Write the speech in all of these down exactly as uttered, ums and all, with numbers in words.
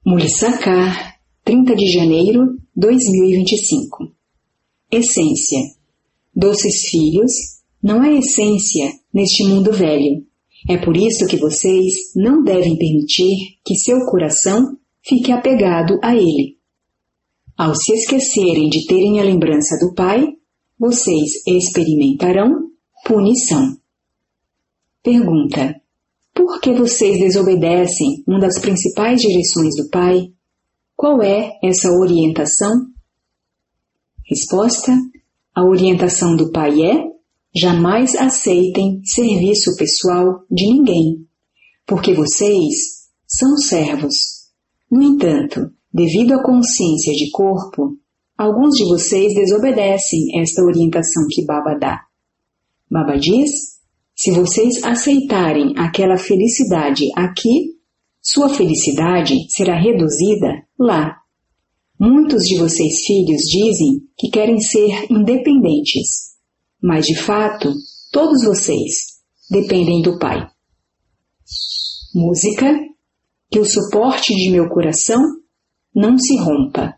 Mulissacar, trinta de janeiro de dois mil e vinte e cinco. Essência. Doces filhos, não há essência neste mundo velho. É por isso que vocês não devem permitir que seu coração fique apegado a ele. Ao se esquecerem de terem a lembrança do Pai, vocês experimentarão punição. Pergunta: por que vocês desobedecem uma das principais direções do Pai? Qual é essa orientação? Resposta: a orientação do Pai é: jamais aceitem serviço pessoal de ninguém, porque vocês são servos. No entanto, devido à consciência de corpo, alguns de vocês desobedecem esta orientação que Baba dá. Baba diz: se vocês aceitarem aquela felicidade aqui, sua felicidade será reduzida lá. Muitos de vocês filhos dizem que querem ser independentes, mas de fato, todos vocês dependem do Pai. Música: que o suporte de meu coração não se rompa.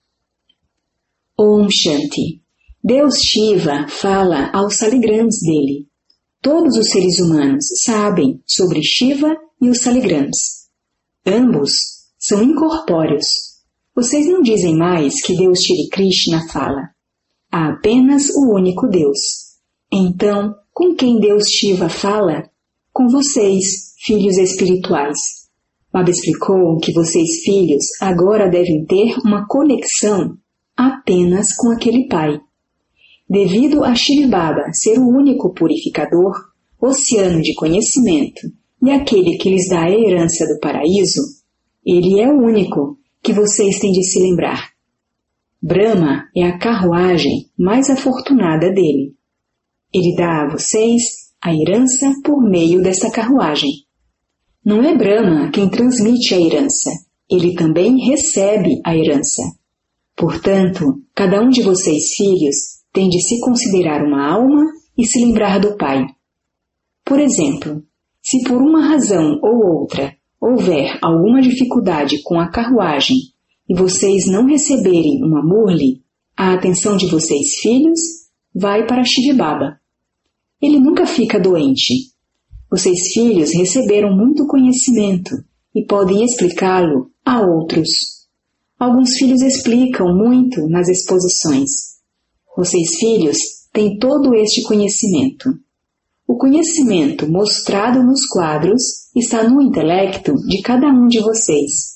Om Shanti. Deus Shiva fala aos saligrams dele. Todos os seres humanos sabem sobre Shiva e os saligrams. Ambos são incorpóreos. Vocês não dizem mais que Deus Shri Krishna fala. Há apenas o único Deus. Então, com quem Deus Shiva fala? Com vocês, filhos espirituais. Baba explicou que vocês, filhos, agora devem ter uma conexão apenas com aquele Pai. Devido a Shri Baba ser o único purificador, oceano de conhecimento e aquele que lhes dá a herança do paraíso, ele é o único que vocês têm de se lembrar. Brahma é a carruagem mais afortunada dele. Ele dá a vocês a herança por meio desta carruagem. Não é Brahma quem transmite a herança, ele também recebe a herança. Portanto, cada um de vocês, filhos, tem de se considerar uma alma e se lembrar do Pai. Por exemplo, se por uma razão ou outra houver alguma dificuldade com a carruagem e vocês não receberem uma murli, a atenção de vocês, filhos, vai para Shri Baba. Ele nunca fica doente. Vocês, filhos, receberam muito conhecimento e podem explicá-lo a outros. Alguns filhos explicam muito nas exposições. Vocês, filhos, têm todo este conhecimento. O conhecimento mostrado nos quadros está no intelecto de cada um de vocês.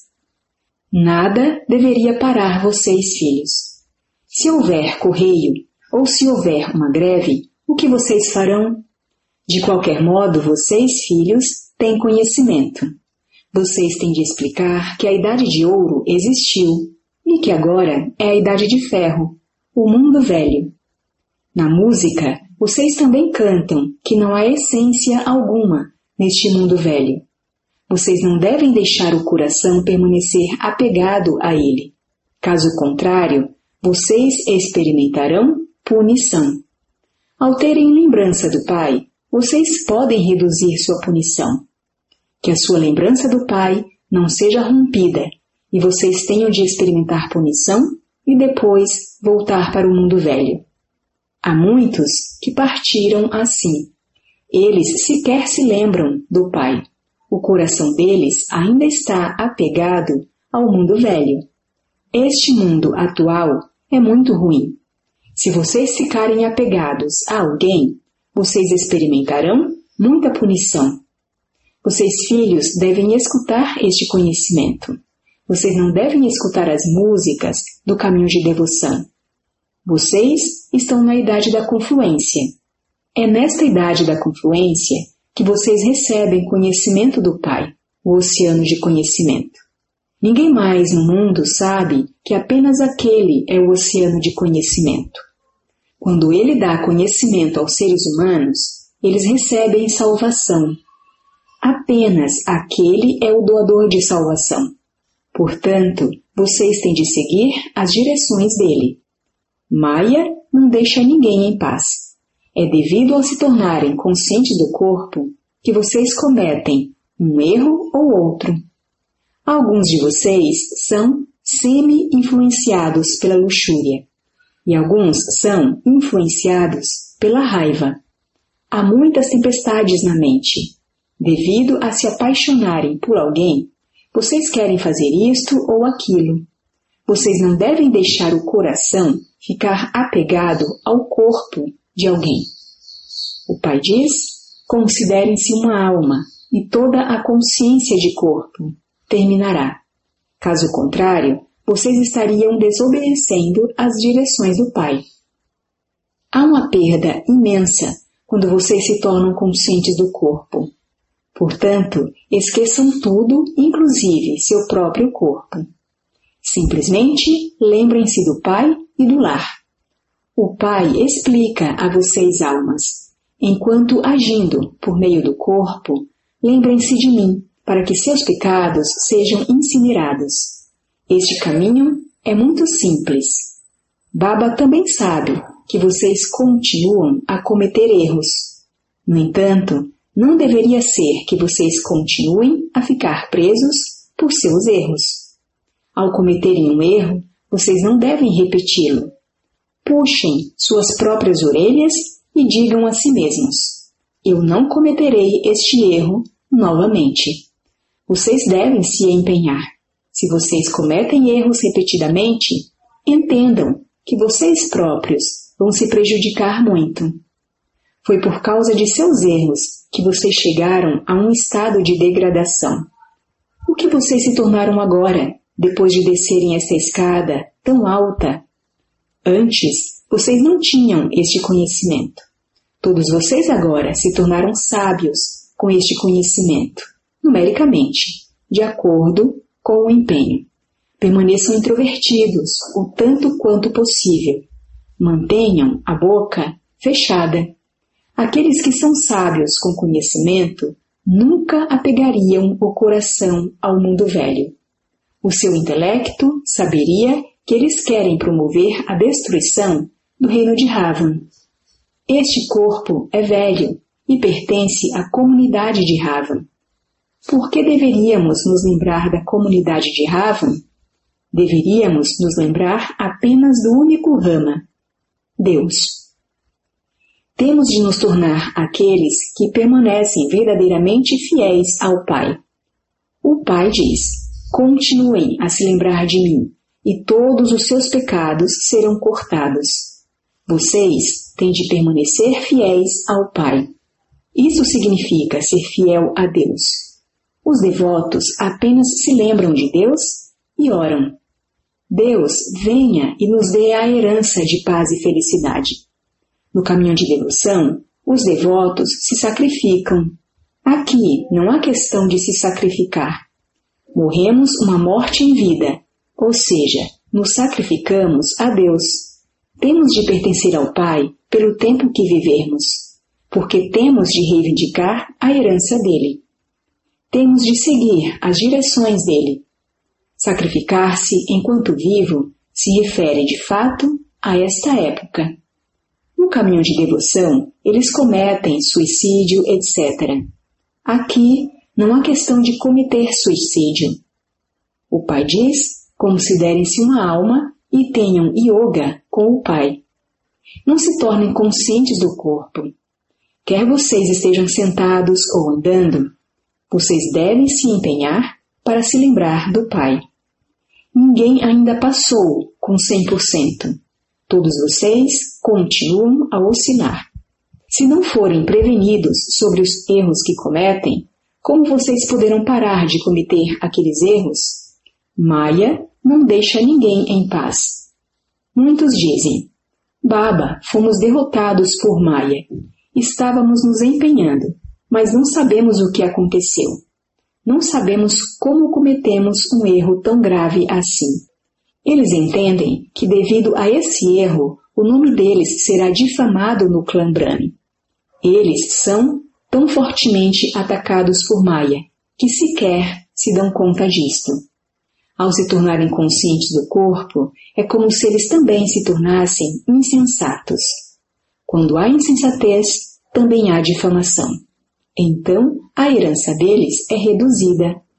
Nada deveria parar vocês, filhos. Se houver correio ou se houver uma greve, o que vocês farão? De qualquer modo, vocês, filhos, têm conhecimento. Vocês têm de explicar que a Idade de Ouro existiu e que agora é a Idade de Ferro, o mundo velho. Na música, vocês também cantam que não há essência alguma neste mundo velho. Vocês não devem deixar o coração permanecer apegado a ele. Caso contrário, vocês experimentarão punição. Ao terem lembrança do Pai, vocês podem reduzir sua punição. Que a sua lembrança do Pai não seja rompida e vocês tenham de experimentar punição e depois voltar para o mundo velho. Há muitos que partiram assim. Eles sequer se lembram do Pai. O coração deles ainda está apegado ao mundo velho. Este mundo atual é muito ruim. Se vocês ficarem apegados a alguém, vocês experimentarão muita punição. Vocês, filhos, devem escutar este conhecimento. Vocês não devem escutar as músicas do caminho de devoção. Vocês estão na idade da confluência. É nesta idade da confluência que vocês recebem conhecimento do Pai, o oceano de conhecimento. Ninguém mais no mundo sabe que apenas aquele é o oceano de conhecimento. Quando ele dá conhecimento aos seres humanos, eles recebem salvação. Apenas aquele é o doador de salvação. Portanto, vocês têm de seguir as direções dele. Maya não deixa ninguém em paz. É devido ao se tornarem conscientes do corpo que vocês cometem um erro ou outro. Alguns de vocês são semi-influenciados pela luxúria e alguns são influenciados pela raiva. Há muitas tempestades na mente. Devido a se apaixonarem por alguém, vocês querem fazer isto ou aquilo. Vocês não devem deixar o coração ficar apegado ao corpo de alguém. O Pai diz: considerem-se uma alma e toda a consciência de corpo terminará. Caso contrário, vocês estariam desobedecendo às direções do Pai. Há uma perda imensa quando vocês se tornam conscientes do corpo. Portanto, esqueçam tudo, inclusive seu próprio corpo. Simplesmente lembrem-se do Pai e do lar. O Pai explica a vocês, almas, enquanto agindo por meio do corpo, lembrem-se de mim, para que seus pecados sejam incinerados. Este caminho é muito simples. Baba também sabe que vocês continuam a cometer erros. No entanto, não deveria ser que vocês continuem a ficar presos por seus erros. Ao cometerem um erro, vocês não devem repeti-lo. Puxem suas próprias orelhas e digam a si mesmos: eu não cometerei este erro novamente. Vocês devem se empenhar. Se vocês cometem erros repetidamente, entendam que vocês próprios vão se prejudicar muito. Foi por causa de seus erros que vocês chegaram a um estado de degradação. O que vocês se tornaram agora, depois de descerem esta escada tão alta? Antes, vocês não tinham este conhecimento. Todos vocês agora se tornaram sábios com este conhecimento, numericamente, de acordo com o empenho. Permaneçam introvertidos o tanto quanto possível. Mantenham a boca fechada. Aqueles que são sábios com conhecimento nunca apegariam o coração ao mundo velho. O seu intelecto saberia que eles querem promover a destruição do reino de Ravan. Este corpo é velho e pertence à comunidade de Ravan. Por que deveríamos nos lembrar da comunidade de Ravan? Deveríamos nos lembrar apenas do único Rama, Deus. Temos de nos tornar aqueles que permanecem verdadeiramente fiéis ao Pai. O Pai diz: continuem a se lembrar de mim, e todos os seus pecados serão cortados. Vocês têm de permanecer fiéis ao Pai. Isso significa ser fiel a Deus. Os devotos apenas se lembram de Deus e oram: Deus, venha e nos dê a herança de paz e felicidade. No caminho de devoção, os devotos se sacrificam. Aqui não há questão de se sacrificar. Morremos uma morte em vida, ou seja, nos sacrificamos a Deus. Temos de pertencer ao Pai pelo tempo que vivermos, porque temos de reivindicar a herança dele. Temos de seguir as direções dele. Sacrificar-se enquanto vivo se refere de fato a esta época. No caminho de devoção, eles cometem suicídio, etcétera. Aqui não há questão de cometer suicídio. O Pai diz: considerem-se uma alma e tenham yoga com o Pai. Não se tornem conscientes do corpo. Quer vocês estejam sentados ou andando, vocês devem se empenhar para se lembrar do Pai. Ninguém ainda passou com cem por cento. Todos vocês continuam a oscilar. Se não forem prevenidos sobre os erros que cometem, como vocês poderão parar de cometer aqueles erros? Maya não deixa ninguém em paz. Muitos dizem: Baba, fomos derrotados por Maya. Estávamos nos empenhando, mas não sabemos o que aconteceu. Não sabemos como cometemos um erro tão grave assim. Eles entendem que, devido a esse erro, o nome deles será difamado no clã Brahmin. Eles são tão fortemente atacados por Maya que sequer se dão conta disto. Ao se tornarem conscientes do corpo, é como se eles também se tornassem insensatos. Quando há insensatez, também há difamação. Então, a herança deles é reduzida.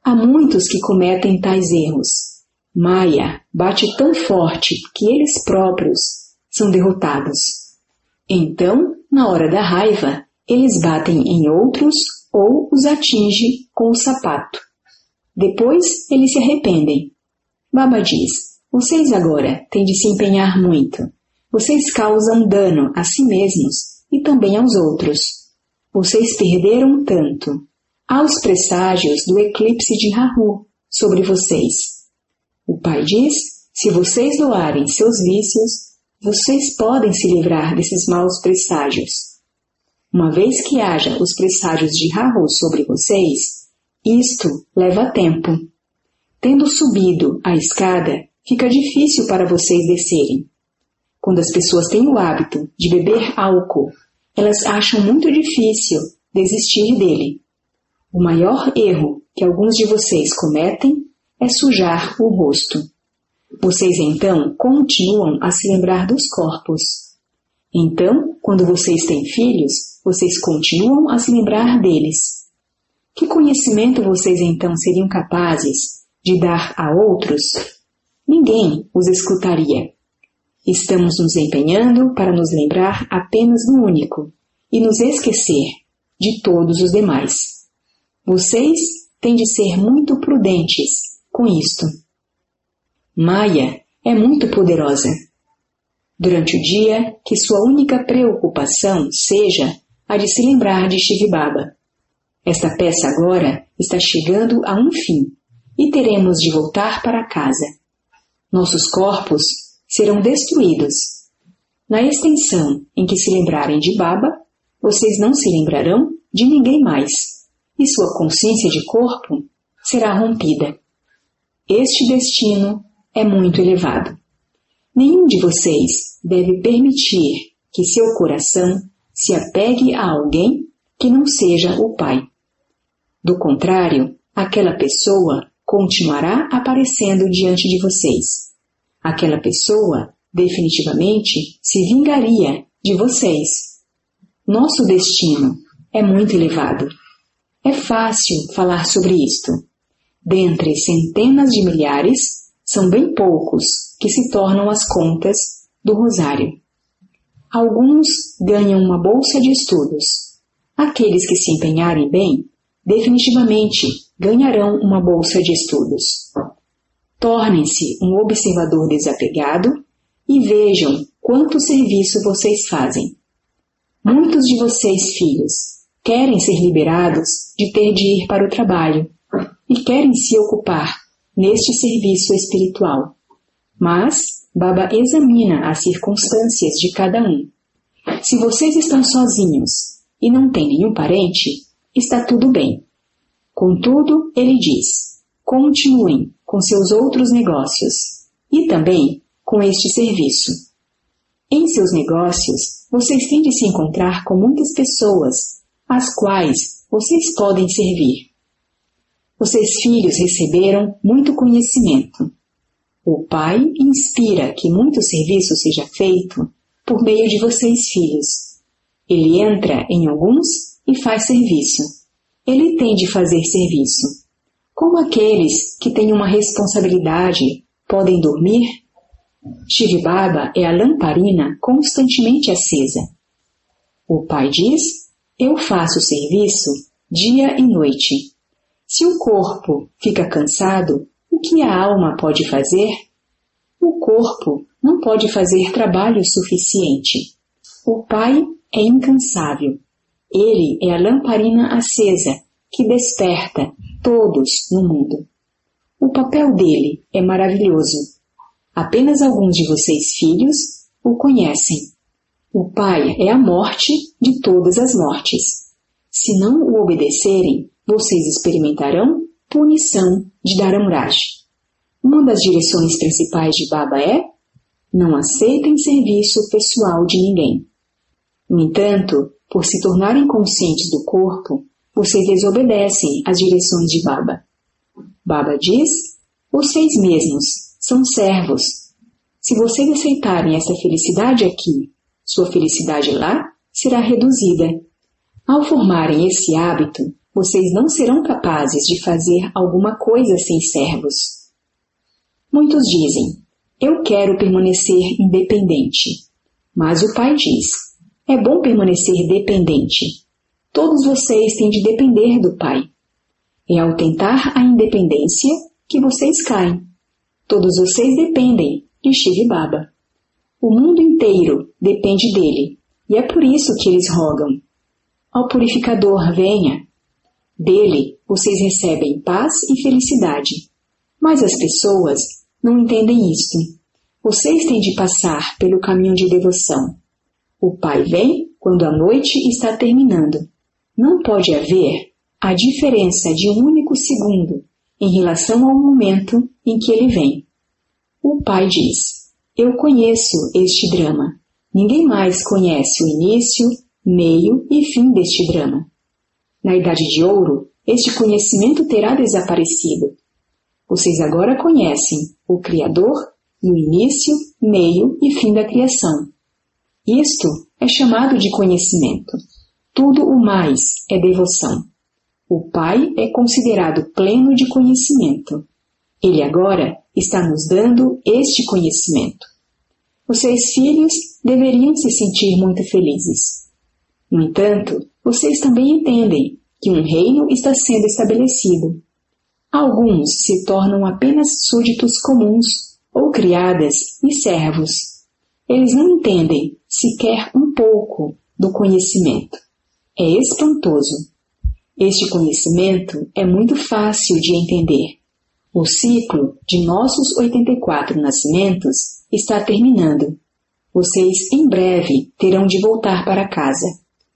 Há muitos que cometem tais erros. Maya bate tão forte que eles próprios são derrotados. Então, na hora da raiva, eles batem em outros ou os atinge com o sapato. Depois, eles se arrependem. Baba diz, vocês agora têm de se empenhar muito. Vocês causam dano a si mesmos e também aos outros. Vocês perderam tanto. Há os presságios do eclipse de Rahu sobre vocês. O pai diz, se vocês doarem seus vícios, vocês podem se livrar desses maus presságios. Uma vez que haja os presságios de Rahu sobre vocês, isto leva tempo. Tendo subido a escada, fica difícil para vocês descerem. Quando as pessoas têm o hábito de beber álcool, elas acham muito difícil desistir dele. O maior erro que alguns de vocês cometem é sujar o rosto. Vocês então continuam a se lembrar dos corpos. Então, quando vocês têm filhos, vocês continuam a se lembrar deles. Que conhecimento vocês então seriam capazes de dar a outros? Ninguém os escutaria. Estamos nos empenhando para nos lembrar apenas do único e nos esquecer de todos os demais. Vocês têm de ser muito prudentes com isto. Maya é muito poderosa. Durante o dia, que sua única preocupação seja a de se lembrar de Shiv Baba. Esta peça agora está chegando a um fim e teremos de voltar para casa. Nossos corpos serão destruídos. Na extensão em que se lembrarem de Baba, vocês não se lembrarão de ninguém mais, e sua consciência de corpo será rompida. Este destino é muito elevado. Nenhum de vocês deve permitir que seu coração se apegue a alguém que não seja o pai. Do contrário, aquela pessoa continuará aparecendo diante de vocês. Aquela pessoa definitivamente se vingaria de vocês. Nosso destino é muito elevado. É fácil falar sobre isto. Dentre centenas de milhares, são bem poucos que se tornam as contas do rosário. Alguns ganham uma bolsa de estudos. Aqueles que se empenharem bem, definitivamente ganharão uma bolsa de estudos. Tornem-se um observador desapegado e vejam quanto serviço vocês fazem. Muitos de vocês, filhos, querem ser liberados de ter de ir para o trabalho e querem se ocupar neste serviço espiritual. Mas Baba examina as circunstâncias de cada um. Se vocês estão sozinhos e não têm nenhum parente, está tudo bem. Contudo, ele diz, continuem com seus outros negócios e também com este serviço. Em seus negócios, vocês têm de se encontrar com muitas pessoas, às quais vocês podem servir. Vocês, filhos, receberam muito conhecimento. O Pai inspira que muito serviço seja feito por meio de vocês, filhos. Ele entra em alguns e faz serviço. Ele tem de fazer serviço. Como aqueles que têm uma responsabilidade podem dormir? Shiv Baba é a lamparina constantemente acesa. O Pai diz, eu faço serviço dia e noite. Se o corpo fica cansado, o que a alma pode fazer? O corpo não pode fazer trabalho suficiente. O Pai é incansável. Ele é a lamparina acesa que desperta todos no mundo. O papel dele é maravilhoso. Apenas alguns de vocês, filhos, o conhecem. O Pai é a morte de todas as mortes. Se não o obedecerem, vocês experimentarão punição de Dharamraj. Uma das direções principais de Baba é: não aceitem serviço pessoal de ninguém. No entanto, por se tornarem conscientes do corpo, vocês desobedecem às direções de Baba. Baba diz, vocês mesmos são servos. Se vocês aceitarem essa felicidade aqui, sua felicidade lá será reduzida. Ao formarem esse hábito, vocês não serão capazes de fazer alguma coisa sem servos. Muitos dizem, eu quero permanecer independente. Mas o pai diz, é bom permanecer dependente. Todos vocês têm de depender do pai. É ao tentar a independência que vocês caem. Todos vocês dependem de Shiva Baba. O mundo inteiro depende dele, e é por isso que eles rogam. Ó purificador, venha. Dele vocês recebem paz e felicidade. Mas as pessoas não entendem isto. Vocês têm de passar pelo caminho de devoção. O Pai vem quando a noite está terminando. Não pode haver a diferença de um único segundo em relação ao momento em que ele vem. O Pai diz, eu conheço este drama. Ninguém mais conhece o início, meio e fim deste drama. Na Idade de Ouro, este conhecimento terá desaparecido. Vocês agora conhecem o Criador e o início, meio e fim da criação. Isto é chamado de conhecimento. Tudo o mais é devoção. O Pai é considerado pleno de conhecimento. Ele agora está nos dando este conhecimento. Vocês, filhos, deveriam se sentir muito felizes. No entanto, vocês também entendem que um reino está sendo estabelecido. Alguns se tornam apenas súditos comuns ou criadas e servos. Eles não entendem sequer um pouco do conhecimento. É espantoso. Este conhecimento é muito fácil de entender. O ciclo de nossos oitenta e quatro nascimentos está terminando. Vocês em breve terão de voltar para casa.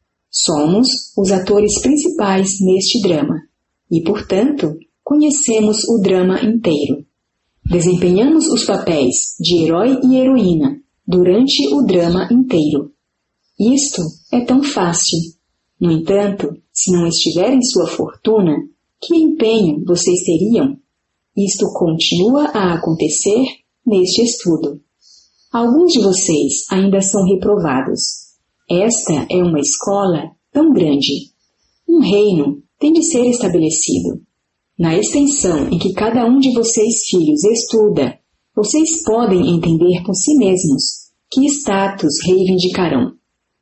Somos os atores principais neste drama e, portanto, conhecemos o drama inteiro. Desempenhamos os papéis de herói e heroína durante o drama inteiro. Isto é tão fácil. No entanto, se não estiver em sua fortuna, que empenho vocês teriam? Isto continua a acontecer neste estudo. Alguns de vocês ainda são reprovados. Esta é uma escola tão grande. Um reino tem de ser estabelecido. Na extensão em que cada um de vocês filhos estuda, vocês podem entender por si mesmos que status reivindicarão.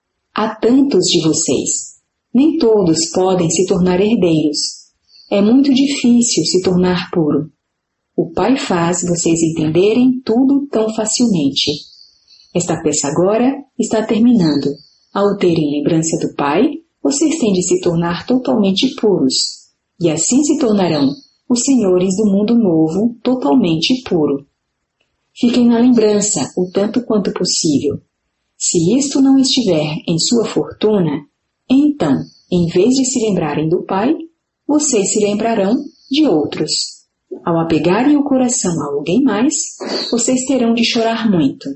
Há tantos de vocês. Nem todos podem se tornar herdeiros. É muito difícil se tornar puro. O Pai faz vocês entenderem tudo tão facilmente. Esta peça agora está terminando. Ao terem lembrança do Pai, vocês têm de se tornar totalmente puros. E assim se tornarão os senhores do mundo novo totalmente puro. Fiquem na lembrança o tanto quanto possível. Se isto não estiver em sua fortuna, então, em vez de se lembrarem do Pai, vocês se lembrarão de outros. Ao apegarem o coração a alguém mais, vocês terão de chorar muito.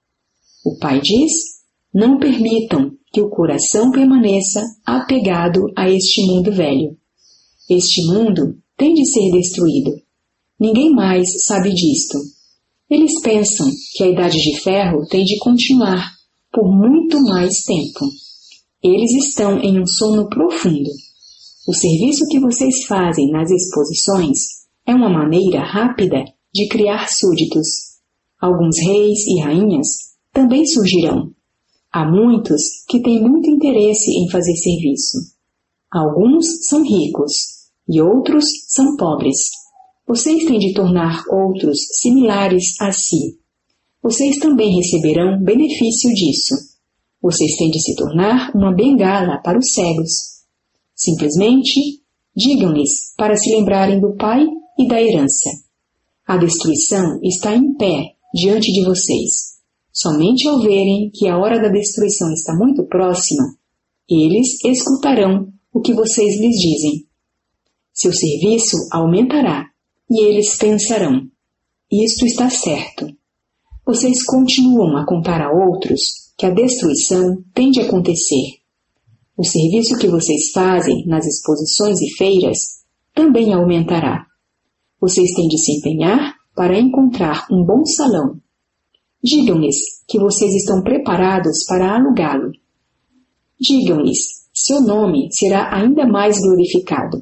O Pai diz, não permitam que o coração permaneça apegado a este mundo velho. Este mundo tem de ser destruído. Ninguém mais sabe disto. Eles pensam que a Idade de Ferro tem de continuar por muito mais tempo. Eles estão em um sono profundo. O serviço que vocês fazem nas exposições é uma maneira rápida de criar súditos. Alguns reis e rainhas também surgirão. Há muitos que têm muito interesse em fazer serviço. Alguns são ricos e outros são pobres. Vocês têm de tornar outros similares a si. Vocês também receberão benefício disso. Vocês têm de se tornar uma bengala para os cegos. Simplesmente, digam-lhes para se lembrarem do Pai e da herança. A destruição está em pé diante de vocês. Somente ao verem que a hora da destruição está muito próxima, eles escutarão o que vocês lhes dizem. Seu serviço aumentará e eles pensarão, isto está certo. Vocês continuam a contar a outros que a destruição tem de acontecer. O serviço que vocês fazem nas exposições e feiras também aumentará. Vocês têm de se empenhar para encontrar um bom salão. Digam-lhes que vocês estão preparados para alugá-lo. Digam-lhes seu nome será ainda mais glorificado.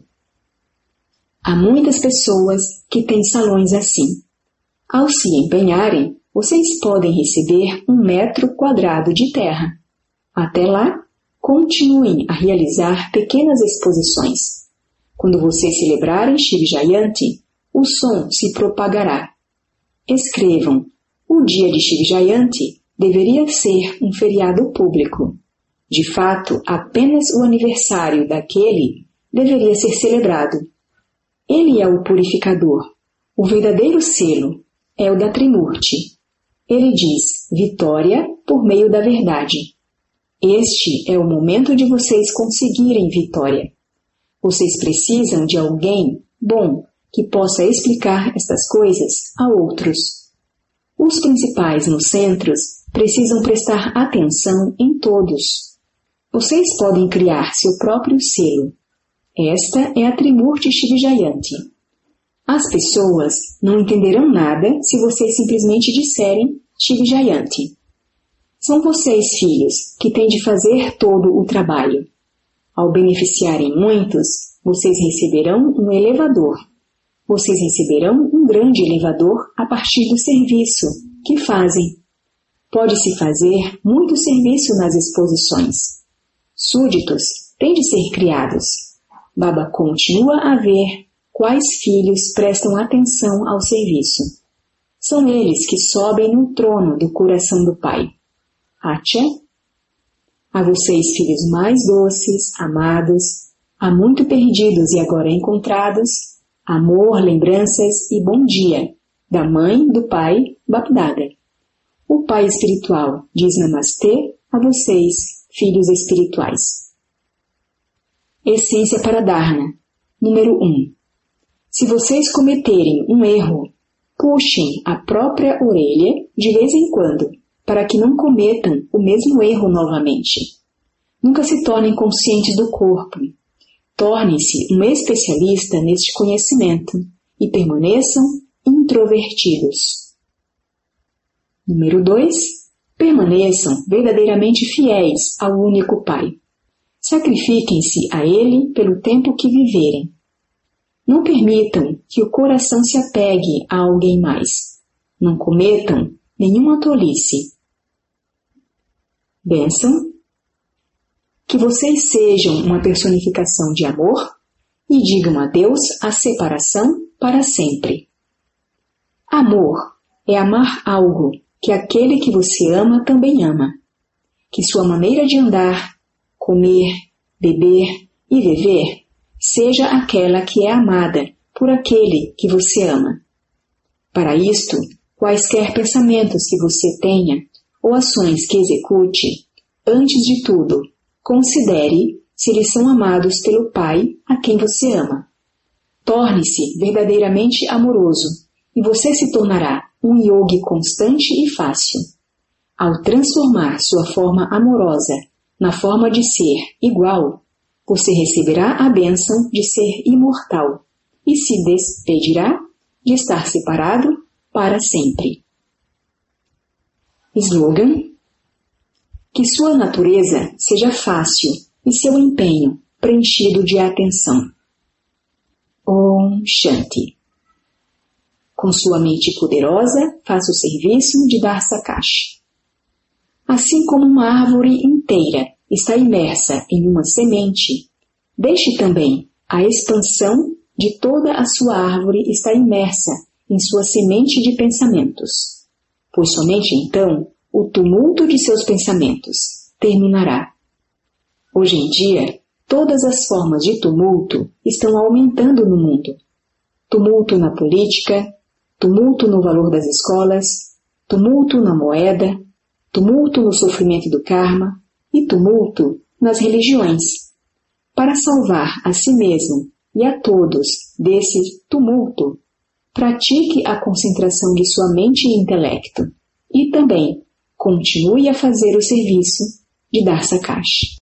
Há muitas pessoas que têm salões assim. Ao se empenharem, vocês podem receber um metro quadrado de terra. Até lá, continuem a realizar pequenas exposições. Quando vocês celebrarem Shiv Jayanti, o som se propagará. Escrevam: o dia de Shiv Jayanti deveria ser um feriado público. De fato, apenas o aniversário daquele deveria ser celebrado. Ele é o purificador. O verdadeiro selo é o da Trimurti. Ele diz vitória por meio da verdade. Este é o momento de vocês conseguirem vitória. Vocês precisam de alguém bom que possa explicar estas coisas a outros. Os principais nos centros precisam prestar atenção em todos. Vocês podem criar seu próprio selo. Esta é a Trimurti Shiv Jayanti. As pessoas não entenderão nada se vocês simplesmente disserem Shiv Jayanti. São vocês, filhos, que têm de fazer todo o trabalho. Ao beneficiarem muitos, vocês receberão um elevador. Vocês receberão um grande elevador a partir do serviço que fazem. Pode-se fazer muito serviço nas exposições. Súditos têm de ser criados. Baba continua a ver quais filhos prestam atenção ao serviço. São eles que sobem no trono do coração do Pai. Acha? A vocês, filhos mais doces, amados, há muito perdidos e agora encontrados, amor, lembranças e bom dia, da mãe, do pai, Bapdada. O Pai espiritual diz Namastê a vocês, filhos espirituais. Essência para Dharna. Número um. Se vocês cometerem um erro, puxem a própria orelha de vez em quando, para que não cometam o mesmo erro novamente. Nunca se tornem conscientes do corpo. Tornem-se um especialista neste conhecimento e permaneçam introvertidos. Número dois. Permaneçam verdadeiramente fiéis ao único Pai. Sacrifiquem-se a Ele pelo tempo que viverem. Não permitam que o coração se apegue a alguém mais. Não cometam nenhuma tolice. Bênção. Que vocês sejam uma personificação de amor e digam a Deus a separação para sempre. Amor é amar algo que aquele que você ama também ama. Que sua maneira de andar, comer, beber e viver seja aquela que é amada por aquele que você ama. Para isto, quaisquer pensamentos que você tenha ou ações que execute, antes de tudo, considere se eles são amados pelo Pai a quem você ama. Torne-se verdadeiramente amoroso e você se tornará um yogi constante e fácil. Ao transformar sua forma amorosa na forma de ser igual, você receberá a bênção de ser imortal e se despedirá de estar separado para sempre. Slogan: que sua natureza seja fácil e seu empenho preenchido de atenção. Om Shanti. Com sua mente poderosa, faça o serviço de dar Sakash. Assim como uma árvore inteira está imersa em uma semente, deixe também a expansão de toda a sua árvore estar imersa em sua semente de pensamentos, pois somente então o tumulto de seus pensamentos terminará. Hoje em dia, todas as formas de tumulto estão aumentando no mundo. Tumulto na política, tumulto no valor das escolas, tumulto na moeda, tumulto no sofrimento do karma e tumulto nas religiões. Para salvar a si mesmo e a todos desse tumulto, pratique a concentração de sua mente e intelecto e também continue a fazer o serviço de dar Sakash.